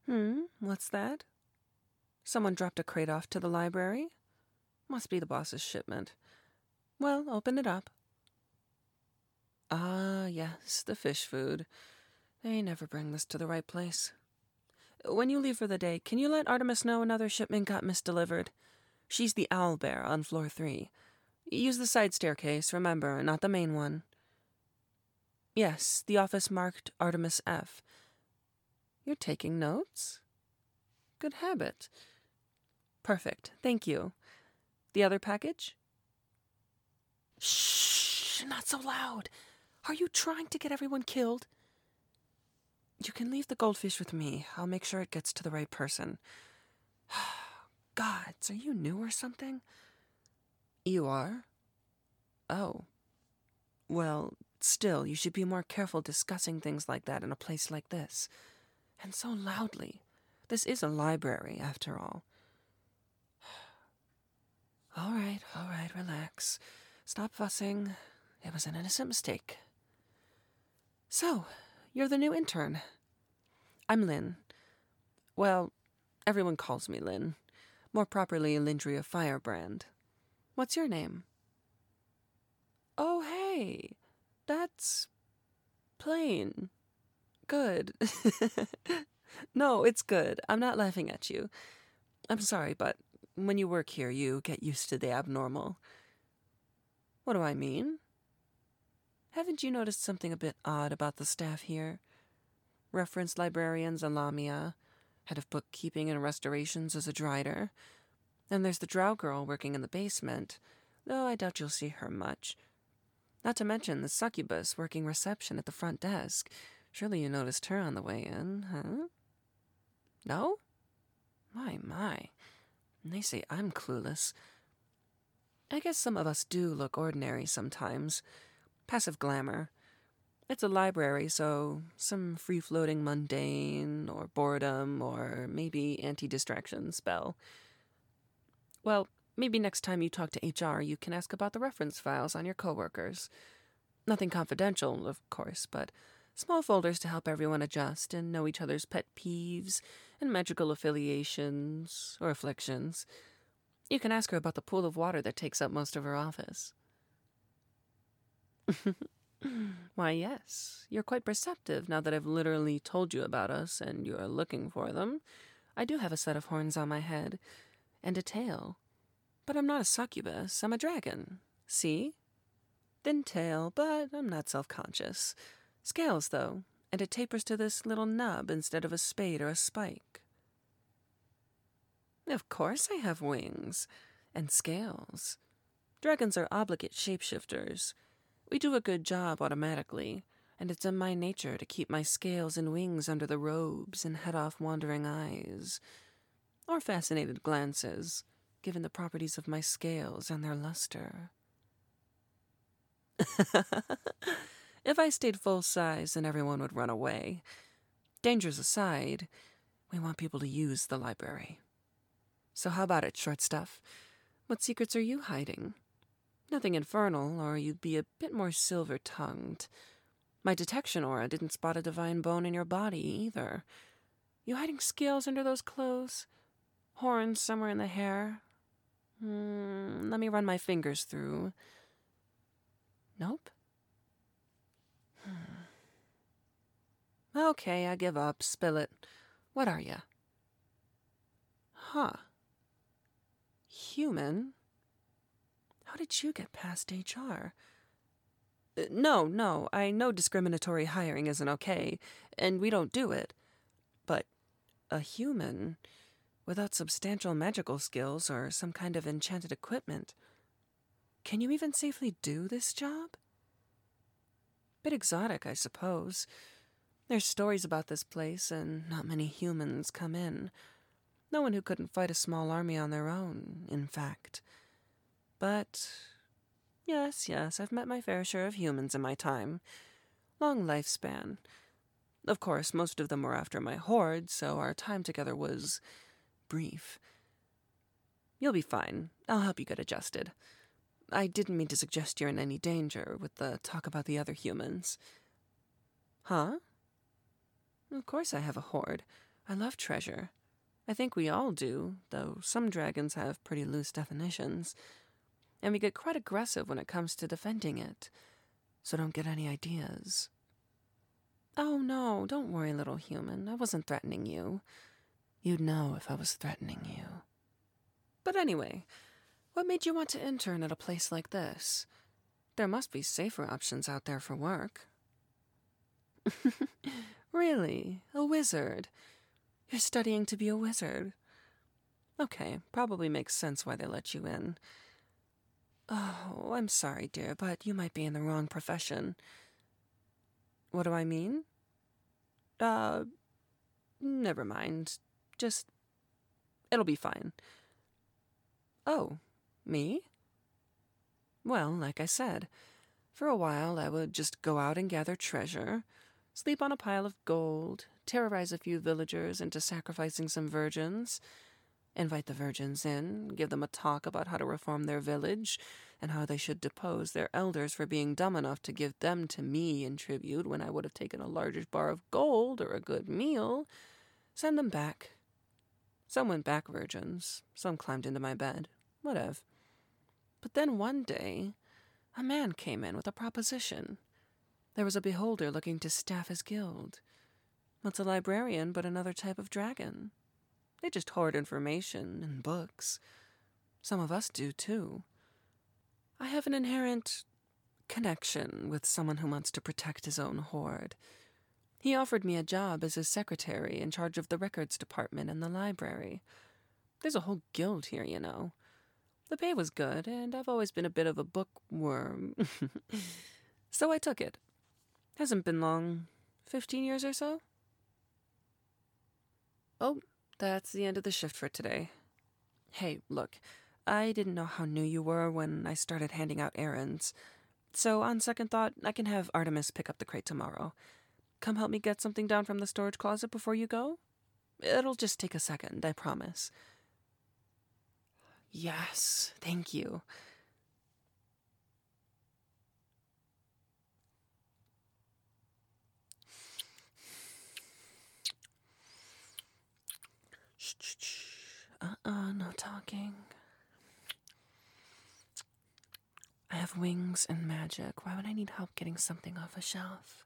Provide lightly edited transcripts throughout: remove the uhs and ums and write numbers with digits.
What's that? Someone dropped a crate off to the library? Must be the boss's shipment. Well, open it up. Ah, yes, the fish food. They never bring this to the right place. When you leave for the day, can you let Artemis know another shipment got misdelivered? She's the owlbear on floor 3. Use the side staircase, remember, not the main one. Yes, the office marked Artemis F. You're taking notes? Good habit. Perfect, thank you. The other package? Shh, not so loud. Are you trying to get everyone killed? You can leave the goldfish with me. I'll make sure it gets to the right person. Gods, are you new or something? You are? Oh. Well, still, you should be more careful discussing things like that in a place like this. And so loudly. This is a library, after all. All right, relax. Stop fussing. It was an innocent mistake. So, you're the new intern. I'm Lynn. Well, everyone calls me Lynn. More properly, Lindria Firebrand. What's your name? Oh, hey. That's plain. Good. No, it's good. I'm not laughing at you. I'm sorry, but when you work here, you get used to the abnormal. What do I mean? Haven't you noticed something a bit odd about the staff here? Reference librarians Alamia, head of bookkeeping and restorations as a drider. And there's the drow girl working in the basement, though I doubt you'll see her much. Not to mention the succubus working reception at the front desk. Surely you noticed her on the way in, huh? No? My. They say I'm clueless. I guess some of us do look ordinary sometimes. Passive glamour. It's a library, so some free-floating mundane, or boredom, or maybe anti-distraction spell. Well, maybe next time you talk to HR, you can ask about the reference files on your coworkers. Nothing confidential, of course, but small folders to help everyone adjust and know each other's pet peeves and magical affiliations or afflictions. You can ask her about the pool of water that takes up most of her office. Why, yes, you're quite perceptive now that I've literally told you about us and you're looking for them. I do have a set of horns on my head and a tail. But I'm not a succubus, I'm a dragon. See? Thin tail, but I'm not self-conscious. Scales, though, and it tapers to this little nub instead of a spade or a spike. Of course I have wings. And scales. Dragons are obligate shapeshifters. We do a good job automatically, and it's in my nature to keep my scales and wings under the robes and head off wandering eyes. Or fascinated glances, given the properties of my scales and their luster. If I stayed full size, then everyone would run away. Dangers aside, we want people to use the library. So how about it, short stuff? What secrets are you hiding? Nothing infernal, or you'd be a bit more silver-tongued. My detection aura didn't spot a divine bone in your body, either. You hiding scales under those clothes? Horns somewhere in the hair? Let me run my fingers through. Nope? Okay, I give up. Spill it. What are you? Huh. Human? How did you get past HR? No, I know discriminatory hiring isn't okay, and we don't do it. But a human, without substantial magical skills or some kind of enchanted equipment, can you even safely do this job? Bit exotic, I suppose. There's stories about this place, and not many humans come in. No one who couldn't fight a small army on their own, in fact. But yes, I've met my fair share of humans in my time. Long lifespan. Of course, most of them were after my horde, so our time together was brief. You'll be fine. I'll help you get adjusted. I didn't mean to suggest you're in any danger with the talk about the other humans. Huh? Of course I have a horde. I love treasure. I think we all do, though some dragons have pretty loose definitions. And we get quite aggressive when it comes to defending it. So don't get any ideas. Oh no, don't worry, little human. I wasn't threatening you. You'd know if I was threatening you. But anyway, what made you want to intern at a place like this? There must be safer options out there for work. Really? A wizard? You're studying to be a wizard? Okay, probably makes sense why they let you in. Oh, I'm sorry, dear, but you might be in the wrong profession. What do I mean? Never mind. It'll be fine. Oh, me? Well, like I said, for a while I would just go out and gather treasure, sleep on a pile of gold, terrorize a few villagers into sacrificing some virgins, invite the virgins in, give them a talk about how to reform their village, and how they should depose their elders for being dumb enough to give them to me in tribute when I would have taken a largish bar of gold or a good meal, send them back. Some went back virgins, some climbed into my bed, whatever. But then one day, a man came in with a proposition. There was a beholder looking to staff his guild. What's a librarian but another type of dragon? They just hoard information and books. Some of us do, too. I have an inherent connection with someone who wants to protect his own hoard. He offered me a job as his secretary in charge of the records department in the library. There's a whole guild here, you know. The pay was good, and I've always been a bit of a bookworm. So I took it. Hasn't been long. 15 years or so? Oh, that's the end of the shift for today. Hey, look, I didn't know how new you were when I started handing out errands. So on second thought, I can have Artemis pick up the crate tomorrow. Come help me get something down from the storage closet before you go? It'll just take a second, I promise. Yes, thank you. Shh. No talking. I have wings and magic. Why would I need help getting something off a shelf?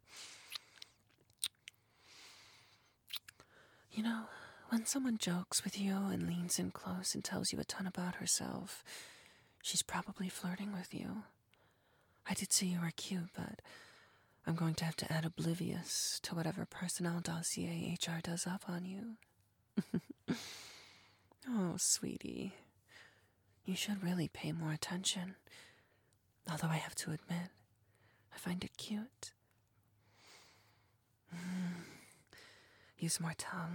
You know, when someone jokes with you and leans in close and tells you a ton about herself, she's probably flirting with you. I did say you were cute, but I'm going to have to add oblivious to whatever personnel dossier HR does up on you. Oh, sweetie. You should really pay more attention. Although I have to admit, I find it cute. Use more tongue.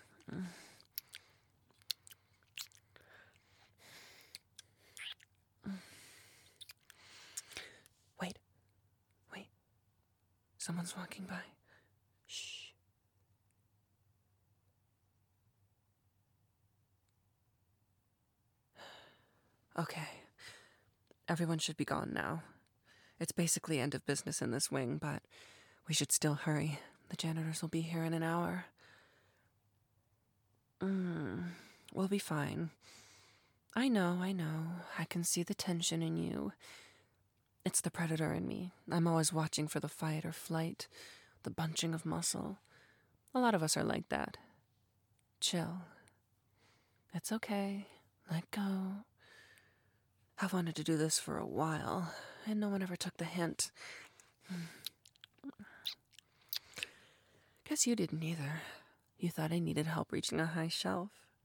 Wait. Someone's walking by. Shh. Okay. Everyone should be gone now. It's basically end of business in this wing, but we should still hurry. The janitors will be here in an hour. We'll be fine. I know. I can see the tension in you. It's the predator in me. I'm always watching for the fight or flight, the bunching of muscle. A lot of us are like that. Chill. It's okay. Let go. I've wanted to do this for a while, and no one ever took the hint. Guess you didn't either. You thought I needed help reaching a high shelf.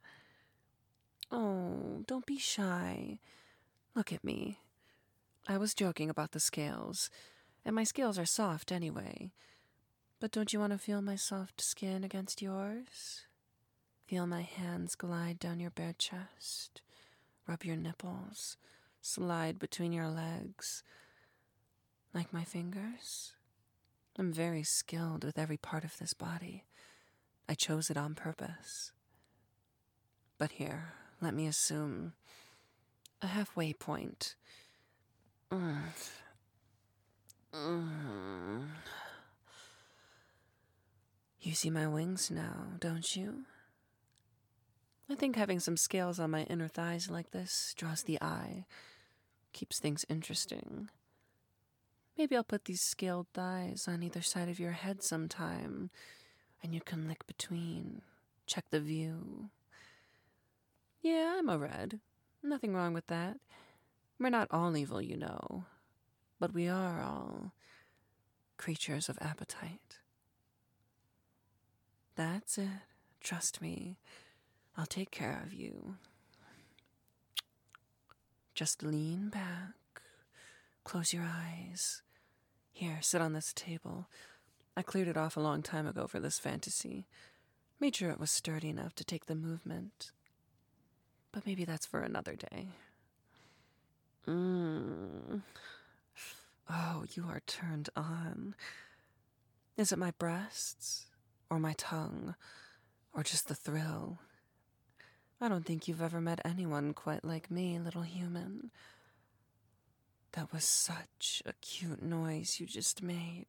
Oh, don't be shy. Look at me. I was joking about the scales, and my scales are soft anyway. But don't you want to feel my soft skin against yours? Feel my hands glide down your bare chest, rub your nipples, slide between your legs. Like my fingers? I'm very skilled with every part of this body. I chose it on purpose. But here, let me assume a halfway point. You see my wings now, don't you? I think having some scales on my inner thighs like this draws the eye, keeps things interesting. Maybe I'll put these scaled thighs on either side of your head sometime, and you can lick between, check the view. Yeah, I'm a red. Nothing wrong with that. We're not all evil, you know, but we are all creatures of appetite. That's it. Trust me. I'll take care of you. Just lean back. Close your eyes. Here, sit on this table. I cleared it off a long time ago for this fantasy. Made sure it was sturdy enough to take the movement. But maybe that's for another day. Oh, you are turned on. Is it my breasts? Or my tongue? Or just the thrill? I don't think you've ever met anyone quite like me, little human. That was such a cute noise you just made.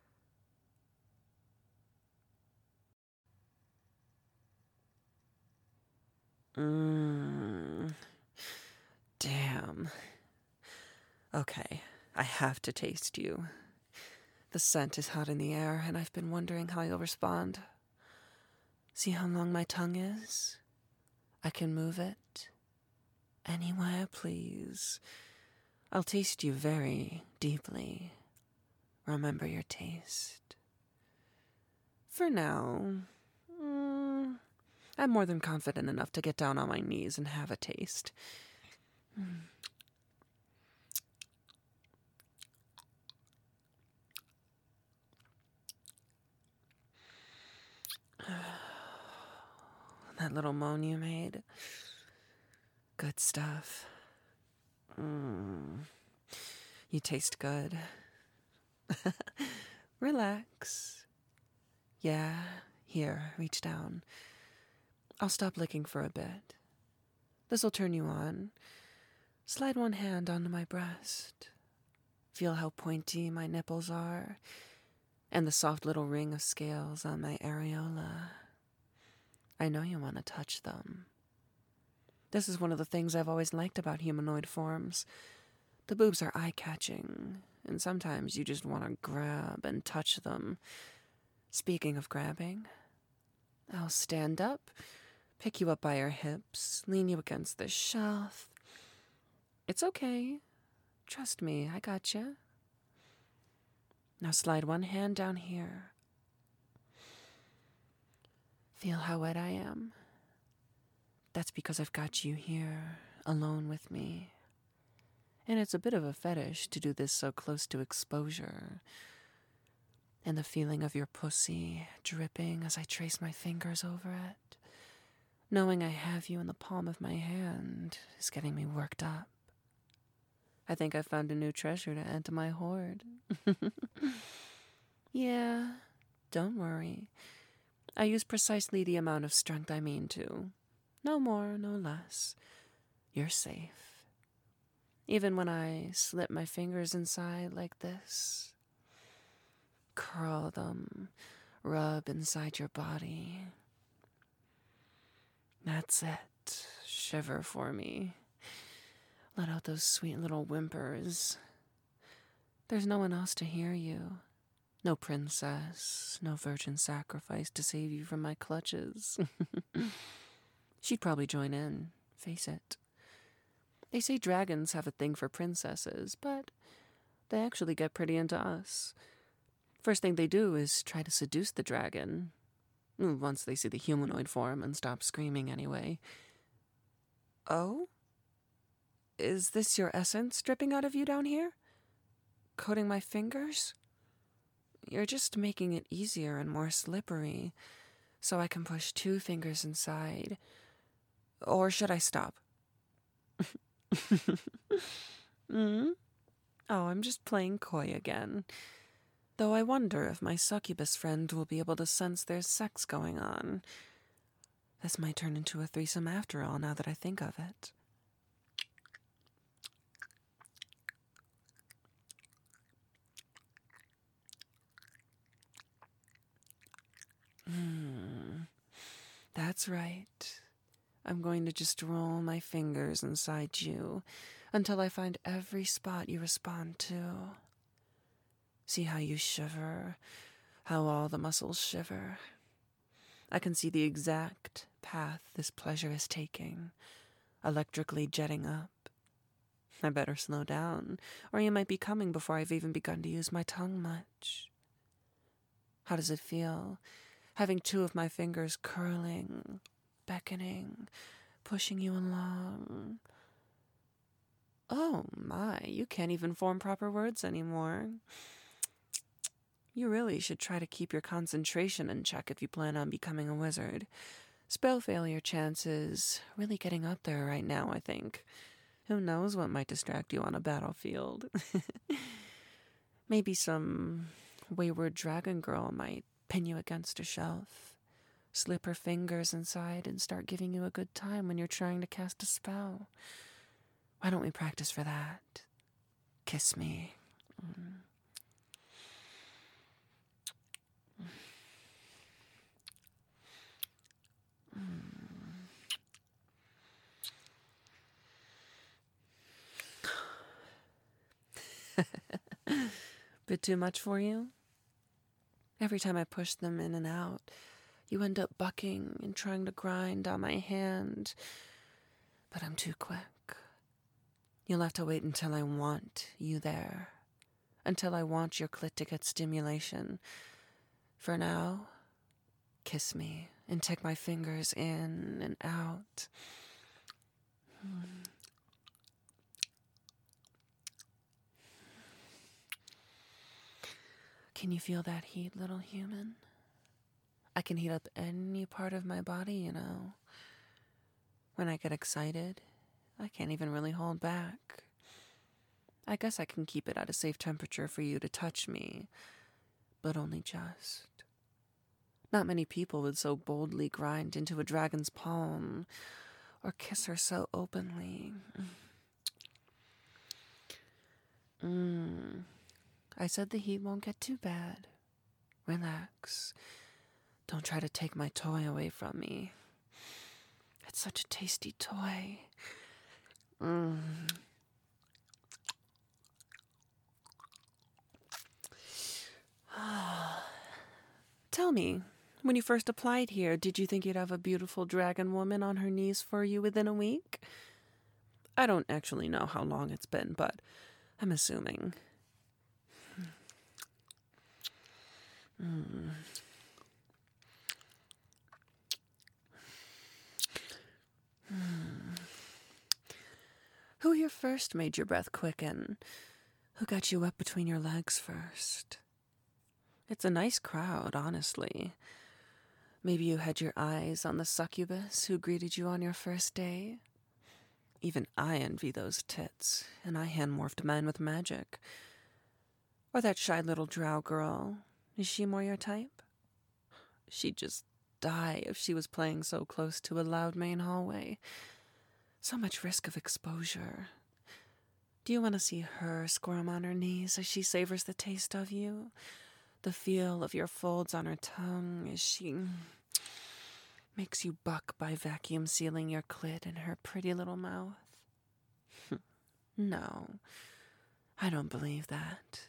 Damn. Okay, I have to taste you. The scent is hot in the air, and I've been wondering how you'll respond. See how long my tongue is? I can move it anywhere, please. I'll taste you very deeply. Remember your taste. For now, I'm more than confident enough to get down on my knees and have a taste. That little moan you made. Good stuff. You taste good. Relax. Yeah, here, reach down. I'll stop licking for a bit. This'll turn you on. Slide one hand onto my breast. Feel how pointy my nipples are, and the soft little ring of scales on my areola. I know you want to touch them. This is one of the things I've always liked about humanoid forms. The boobs are eye-catching, and sometimes you just want to grab and touch them. Speaking of grabbing, I'll stand up, pick you up by your hips, lean you against the shelf. It's okay. Trust me, I got you. Now slide one hand down here. Feel how wet I am. That's because I've got you here, alone with me. And it's a bit of a fetish to do this so close to exposure. And the feeling of your pussy dripping as I trace my fingers over it, knowing I have you in the palm of my hand, is getting me worked up. I think I've found a new treasure to add to my hoard. Yeah, don't worry. I use precisely the amount of strength I mean to. No more, no less. You're safe. Even when I slip my fingers inside like this, curl them, rub inside your body. That's it. Shiver for me. Let out those sweet little whimpers. There's no one else to hear you. No princess, no virgin sacrifice to save you from my clutches. She'd probably join in, face it. They say dragons have a thing for princesses, but they actually get pretty into us. First thing they do is try to seduce the dragon. Once they see the humanoid form and stop screaming anyway. Oh? Is this your essence dripping out of you down here? Coating my fingers? You're just making it easier and more slippery, so I can push 2 fingers inside. Or should I stop? Oh, I'm just playing coy again. Though I wonder if my succubus friend will be able to sense there's sex going on. This might turn into a threesome after all, now that I think of it. That's right. I'm going to just roll my fingers inside you until I find every spot you respond to. See how you shiver, how all the muscles shiver. I can see the exact path this pleasure is taking, electrically jetting up. I better slow down, or you might be coming before I've even begun to use my tongue much. How does it feel, having two of my fingers curling, beckoning, pushing you along? Oh my, you can't even form proper words anymore. You really should try to keep your concentration in check if you plan on becoming a wizard. Spell failure chances really getting up there right now, I think. Who knows what might distract you on a battlefield? Maybe some wayward dragon girl might pin you against a shelf, slip her fingers inside, and start giving you a good time when you're trying to cast a spell. Why don't we practice for that? Kiss me. Bit too much for you? Every time I push them in and out, you end up bucking and trying to grind on my hand. But I'm too quick. You'll have to wait until I want you there. Until I want your clit to get stimulation. For now, kiss me and take my fingers in and out. Can you feel that heat, little human? I can heat up any part of my body, you know. When I get excited, I can't even really hold back. I guess I can keep it at a safe temperature for you to touch me, but only just. Not many people would so boldly grind into a dragon's palm or kiss her so openly. I said the heat won't get too bad. Relax. Don't try to take my toy away from me. It's such a tasty toy. Tell me, when you first applied here, did you think you'd have a beautiful dragon woman on her knees for you within a week? I don't actually know how long it's been, but I'm assuming. Who here first made your breath quicken? Who got you up between your legs first? It's a nice crowd, honestly. Maybe you had your eyes on the succubus who greeted you on your first day? Even I envy those tits, and I hand-morphed men with magic. Or that shy little drow girl. Is she more your type? She'd just die if she was playing so close to a loud main hallway. So much risk of exposure. Do you want to see her squirm on her knees as she savors the taste of you? The feel of your folds on her tongue as she makes you buck by vacuum sealing your clit in her pretty little mouth? No, I don't believe that.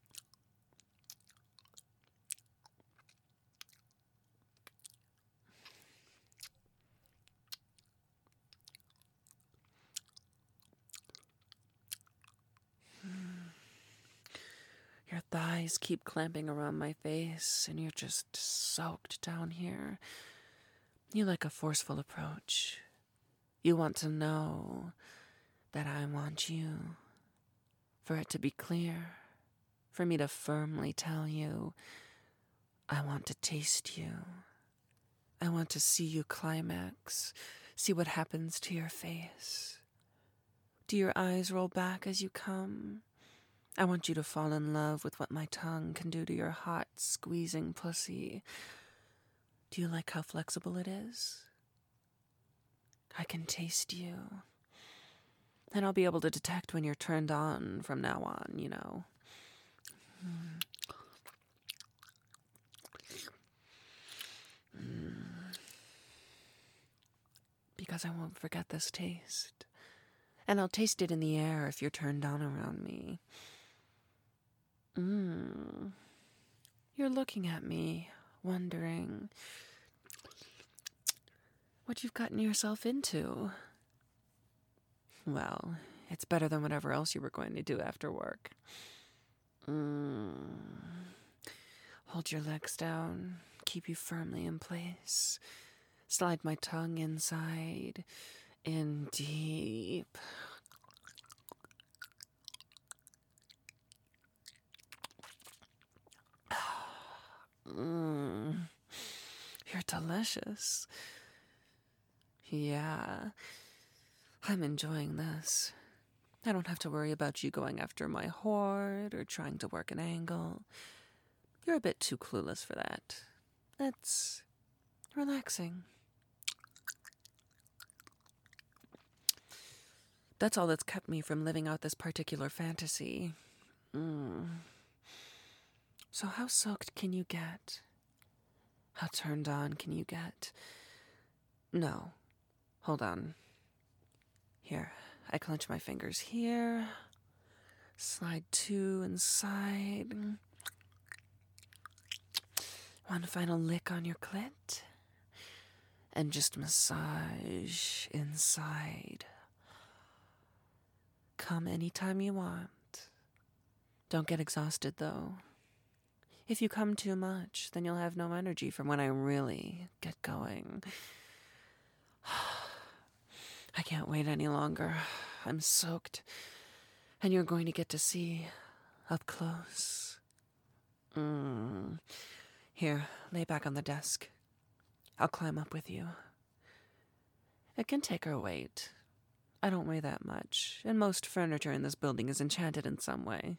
Your thighs keep clamping around my face, and you're just soaked down here. You like a forceful approach. You want to know that I want you. For it to be clear. For me to firmly tell you, I want to taste you. I want to see you climax. See what happens to your face. Do your eyes roll back as you come? I want you to fall in love with what my tongue can do to your hot, squeezing pussy. Do you like how flexible it is? I can taste you. And I'll be able to detect when you're turned on from now on, you know. because I won't forget this taste. And I'll taste it in the air if you're turned on around me. You're looking at me, wondering what you've gotten yourself into. Well, it's better than whatever else you were going to do after work. Hold your legs down, keep you firmly in place. Slide my tongue inside, in deep. You're delicious. Yeah, I'm enjoying this. I don't have to worry about you going after my hoard or trying to work an angle. You're a bit too clueless for that. It's relaxing. That's all that's kept me from living out this particular fantasy. So how soaked can you get? How turned on can you get? No. Hold on. Here, I clench my fingers here. Slide 2 inside. One final lick on your clit. And just massage inside. Come anytime you want. Don't get exhausted, though. If you come too much, then you'll have no energy for when I really get going. I can't wait any longer. I'm soaked. And you're going to get to see up close. Here, lay back on the desk. I'll climb up with you. It can take her weight. I don't weigh that much, and most furniture in this building is enchanted in some way.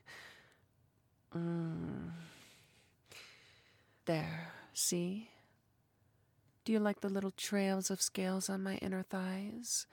There, see? Do you like the little trails of scales on my inner thighs?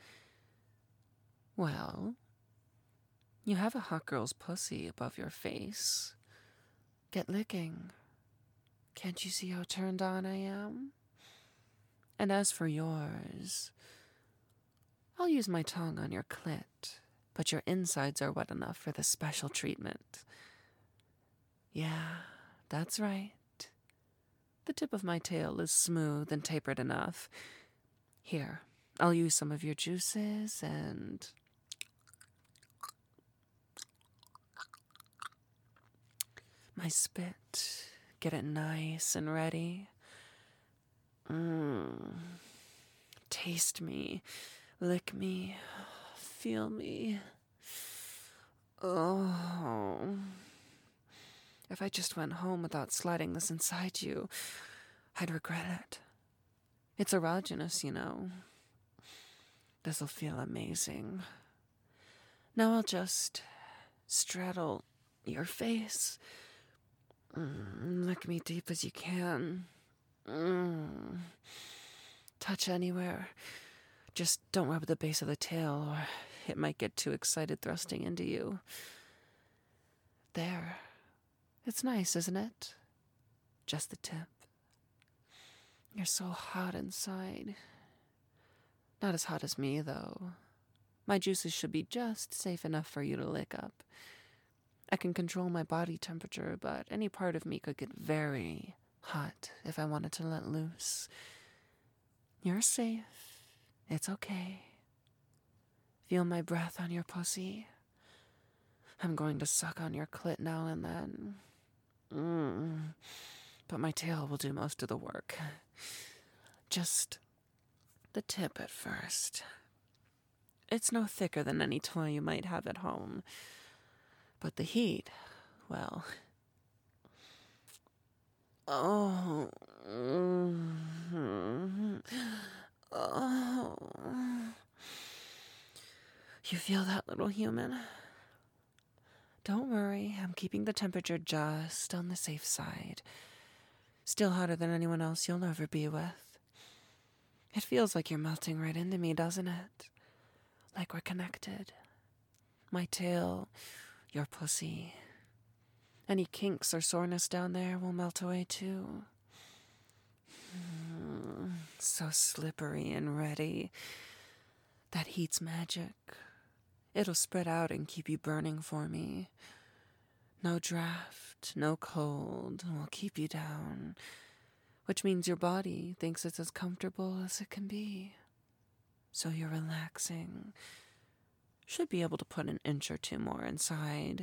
Well, you have a hot girl's pussy above your face. Get licking. Can't you see how turned on I am? And as for yours, I'll use my tongue on your clit, but your insides are wet enough for this special treatment. Yeah, that's right. The tip of my tail is smooth and tapered enough. Here, I'll use some of your juices and... my spit. Get it nice and ready. Taste me. Lick me. Feel me. Oh. If I just went home without sliding this inside you, I'd regret it. It's erogenous, you know. This'll feel amazing. Now I'll just straddle your face. Lick me deep as you can. Touch anywhere. Just don't rub the base of the tail, or it might get too excited thrusting into you. There. It's nice, isn't it? Just the tip. You're so hot inside. Not as hot as me, though. My juices should be just safe enough for you to lick up. I can control my body temperature, but any part of me could get very hot if I wanted to let loose. You're safe. It's okay. Feel my breath on your pussy. I'm going to suck on your clit now and then. But my tail will do most of the work. Just the tip at first. It's no thicker than any toy you might have at home. But the heat, well... Oh. Oh. You feel that, little human? Don't worry, I'm keeping the temperature just on the safe side. Still hotter than anyone else you'll ever be with. It feels like you're melting right into me, doesn't it? Like we're connected. My tail, your pussy. Any kinks or soreness down there will melt away too. So slippery and ready. That heat's magic. It'll spread out and keep you burning for me. No draft, no cold will keep you down, which means your body thinks it's as comfortable as it can be. So you're relaxing. Should be able to put an inch or two more inside.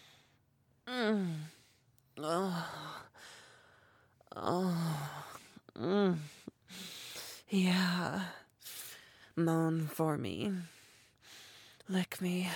Oh. Yeah. Moan for me. Lick me.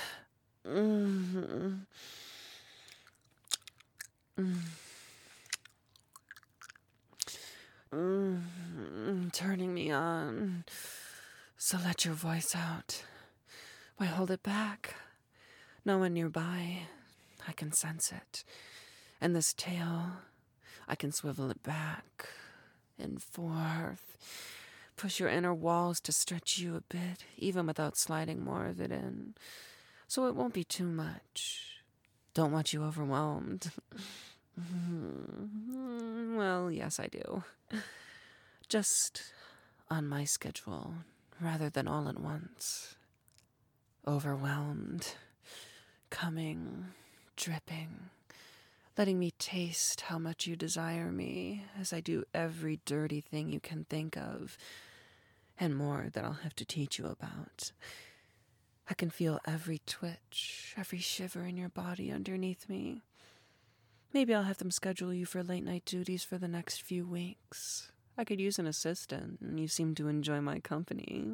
Turning me on. So let your voice out. Why hold it back? No one nearby. I can sense it. And this tail, I can swivel it back and forth. Push your inner walls to stretch you a bit, even without sliding more of it in. So it won't be too much. Don't want you overwhelmed. Well, yes, I do. Just on my schedule, rather than all at once. Overwhelmed, coming, dripping, letting me taste how much you desire me as I do every dirty thing you can think of, and more that I'll have to teach you about. I can feel every twitch, every shiver in your body underneath me. Maybe I'll have them schedule you for late-night duties for the next few weeks. I could use an assistant, and you seem to enjoy my company.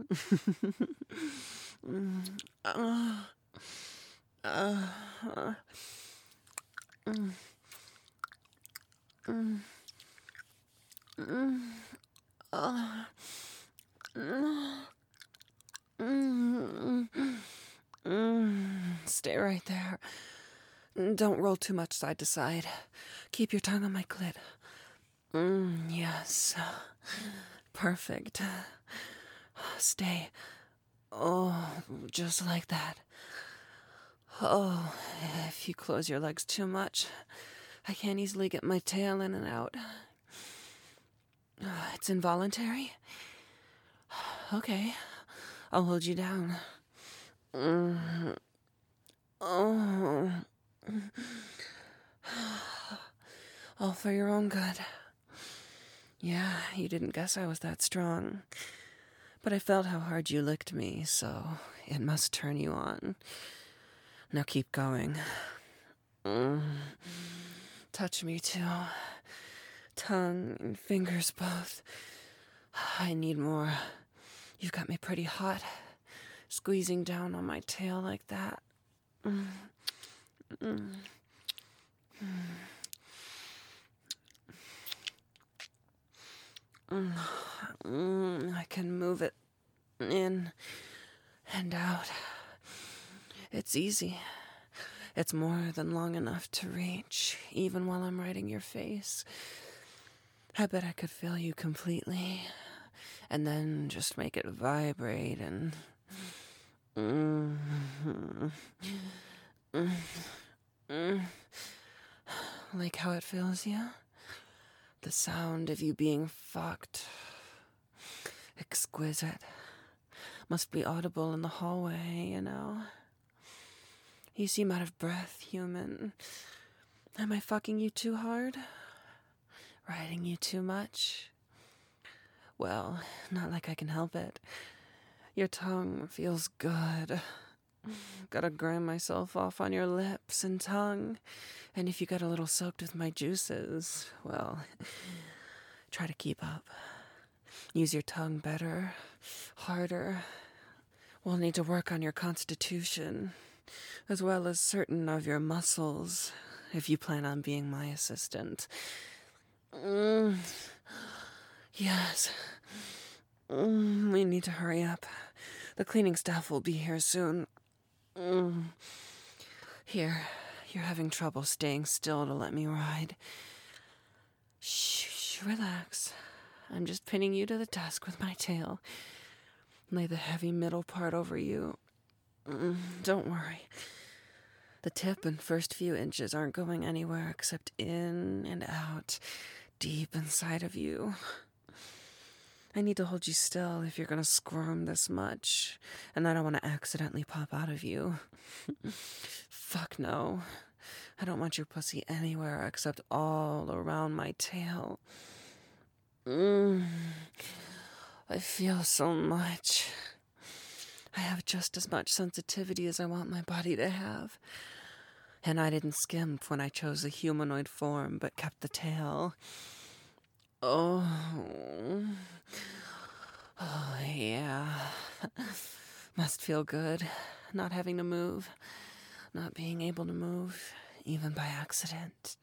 Stay right there. Don't roll too much side to side. Keep your tongue on my clit. Yes. Perfect. Stay. Oh, just like that. Oh, if you close your legs too much, I can't easily get my tail in and out. It's involuntary? Okay, I'll hold you down. Oh. All for your own good. Yeah, you didn't guess I was that strong. But I felt how hard you licked me, so it must turn you on. Now keep going. Touch me too. Tongue and fingers both. I need more. You've got me pretty hot. Squeezing down on my tail like that. I can move it in and out. It's easy. It's more than long enough to reach, even while I'm riding your face. I bet I could feel you completely, and then just make it vibrate and... Like how it feels you? The sound of you being fucked. Exquisite. Must be audible in the hallway, you know. You seem out of breath, human. Am I fucking you too hard? Riding you too much? Well, not like I can help it. Your tongue feels good. Gotta grind myself off on your lips and tongue. And if you got a little soaked with my juices, well, try to keep up. Use your tongue better, harder. We'll need to work on your constitution, as well as certain of your muscles, if you plan on being my assistant. Yes. We need to hurry up. The cleaning staff will be here soon. Here, you're having trouble staying still to let me ride. Shh, relax. I'm just pinning you to the desk with my tail. Lay the heavy middle part over you. Don't worry. The tip and first few inches aren't going anywhere except in and out, deep inside of you. I need to hold you still if you're gonna squirm this much, and I don't want to accidentally pop out of you. Fuck no. I don't want your pussy anywhere except all around my tail. I feel so much. I have just as much sensitivity as I want my body to have. And I didn't skimp when I chose the humanoid form, but kept the tail. Oh, yeah. Must feel good, not having to move, not being able to move, even by accident.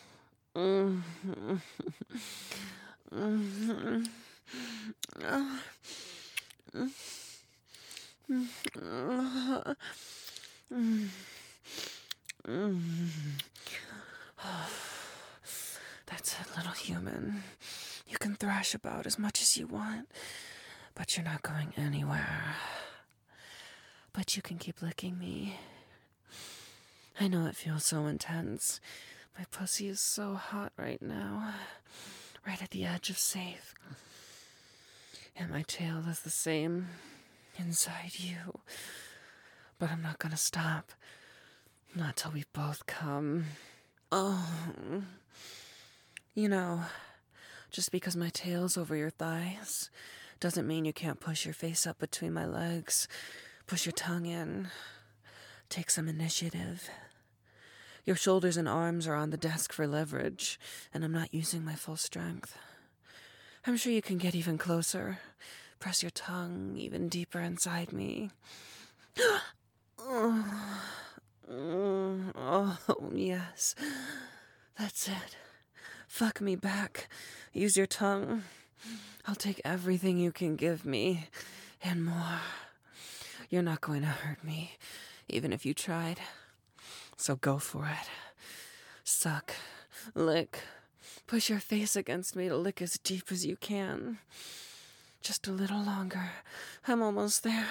That's it, little human. You can thrash about as much as you want, but you're not going anywhere. But you can keep licking me. I know it feels so intense. My pussy is so hot right now, right at the edge of safe. And my tail is the same inside you. But I'm not gonna stop. Not till we both come. Oh. You know, just because my tail's over your thighs doesn't mean you can't push your face up between my legs, push your tongue in, take some initiative. Your shoulders and arms are on the desk for leverage, and I'm not using my full strength. I'm sure you can get even closer, press your tongue even deeper inside me. Oh, yes, that's it. Fuck me back. Use your tongue. I'll take everything you can give me, and more. You're not going to hurt me, even if you tried. So go for it. Suck. Lick. Push your face against me to lick as deep as you can. Just a little longer. I'm almost there.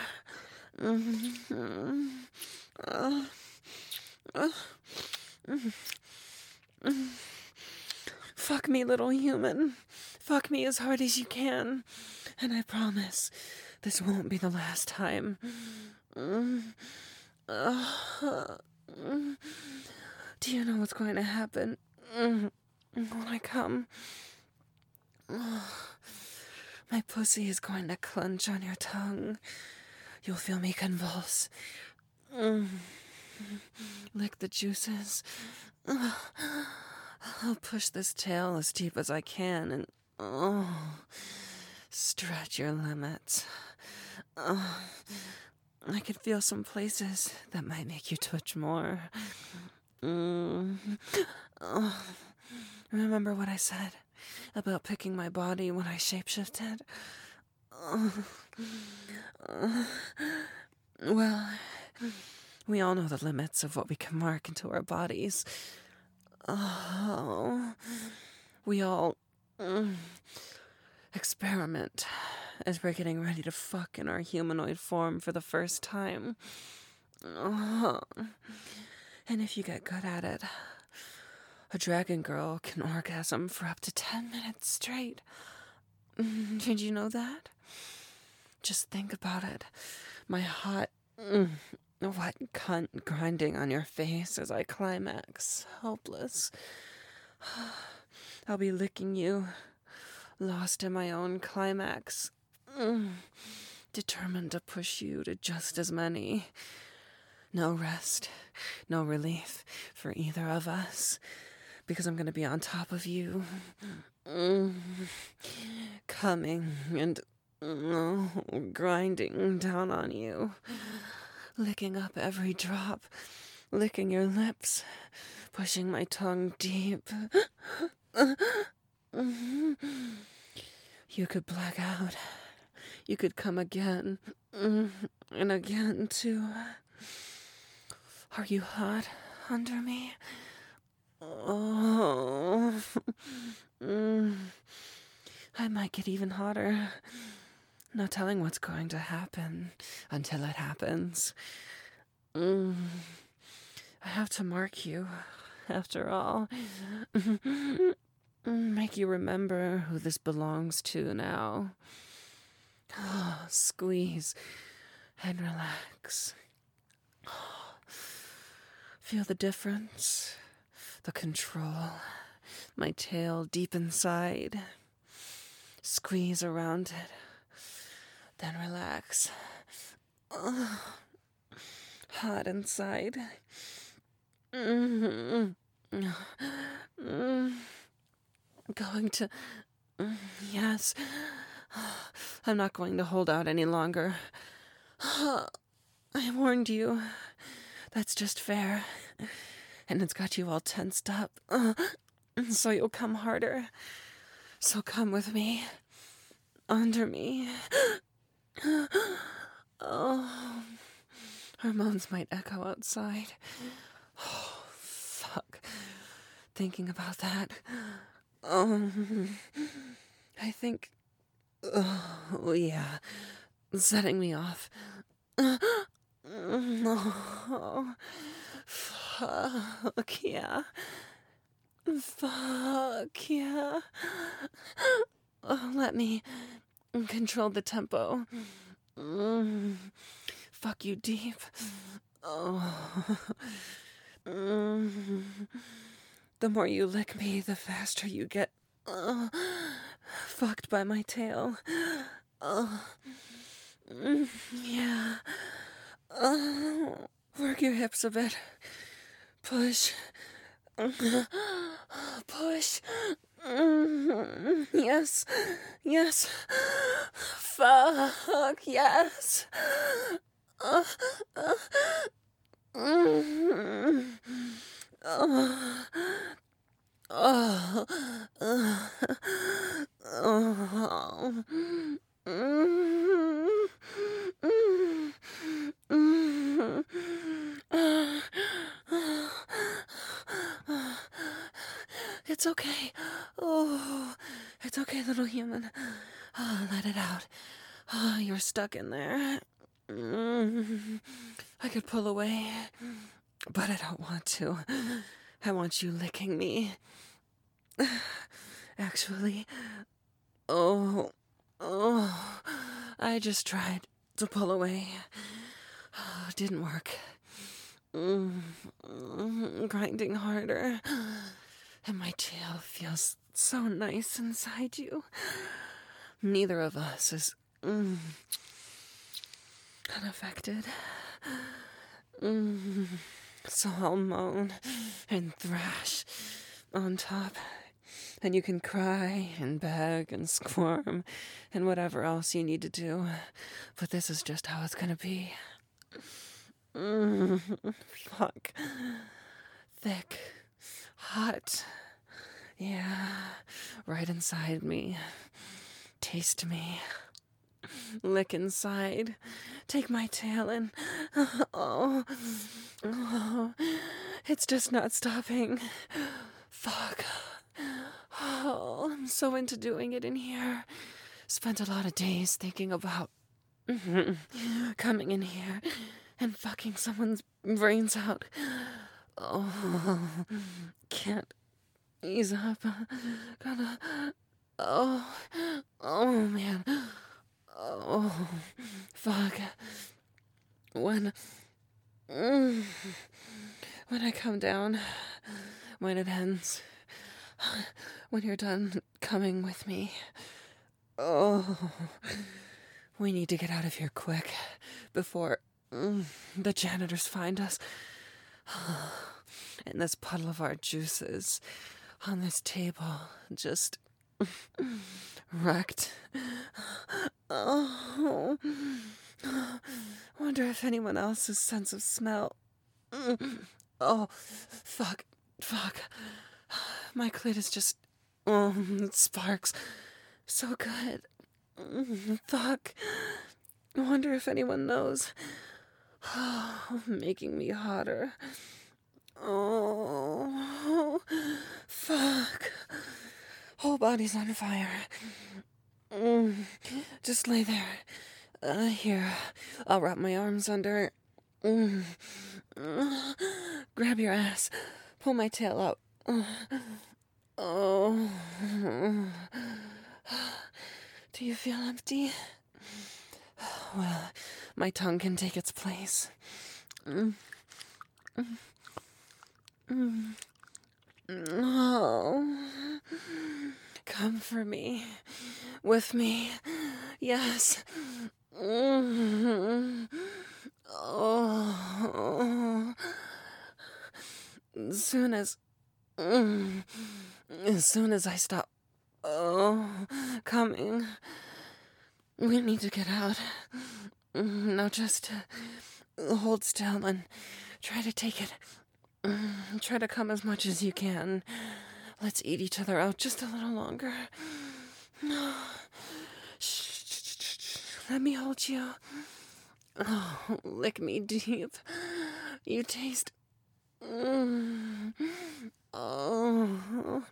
Fuck me, little human. Fuck me as hard as you can. And I promise, this won't be the last time. Do you know what's going to happen when I come? My pussy is going to clench on your tongue. You'll feel me convulse. Lick the juices. I'll push this tail as deep as I can and stretch your limits. I could feel some places that might make you twitch more. Remember what I said about picking my body when I shapeshifted? Well, we all know the limits of what we can mark into our bodies. We all experiment as we're getting ready to fuck in our humanoid form for the first time. And if you get good at it, a dragon girl can orgasm for up to 10 minutes straight. Did you know that? Just think about it. My hot, wet cunt grinding on your face as I climax, helpless. I'll be licking you, lost in my own climax, determined to push you to just as many. No rest, no relief for either of us, because I'm going to be on top of you, coming and grinding down on you, licking up every drop, licking your lips, pushing my tongue deep. You could black out. You could come again, and again, too. Are you hot under me? Oh. I might get even hotter. No telling what's going to happen until it happens. I have to mark you, after all. Make you remember who this belongs to now. Squeeze and relax. Feel the difference, the control. My tail deep inside. Squeeze around it. Then relax. Hot inside. Going to... Yes. I'm not going to hold out any longer. I warned you. That's just fair. And it's got you all tensed up. So you'll come harder. So come with me. Under me. Oh. Hormones might echo outside. Oh, fuck. Thinking about that. I think... Oh, yeah. Setting me off. Oh, fuck yeah. Fuck yeah. Oh, let me control the tempo. Fuck you deep. Oh. The more you lick me, the faster you get fucked by my tail. Yeah. Work your hips a bit. Push. Push. Yes. Yes. Fuck. Yes. It's okay. Oh, it's okay, little human. Oh, let it out. Oh, you're stuck in there. I could pull away, but I don't want to. I want you licking me. Actually, I just tried to pull away. It didn't work. Grinding harder. And my tail feels so nice inside you. Neither of us is unaffected. So I'll moan and thrash on top. And you can cry and beg and squirm and whatever else you need to do. But this is just how it's gonna be. Fuck. Thick. Hot. Yeah. Right inside me. Taste me. Lick inside. Take my tail and... Oh. It's just not stopping. Fuck. Oh, I'm so into doing it in here. Spent a lot of days thinking about coming in here and fucking someone's brains out. Oh, can't ease up. Gotta... Oh, man. Oh, fuck. When I come down, when it ends, when you're done coming with me, we need to get out of here quick before the janitors find us. And this puddle of our juices on this table just wrecked. Oh, wonder if anyone else's sense of smell. Oh, fuck. My clit is just, it sparks. So good. Fuck. I wonder if anyone knows. Making me hotter. Oh, fuck. Whole body's on fire. Just lay there. Here, I'll wrap my arms under. Grab your ass. Pull my tail out. Oh. Do you feel empty? Well, my tongue can take its place. Mm. Oh, come for me, with me, yes. Oh, as soon as, as soon as I stop, coming, we need to get out. Now just hold still and try to take it. Try to come as much as you can. Let's eat each other out just a little longer. Shh. Let me hold you. Oh, lick me deep. You taste. Oh.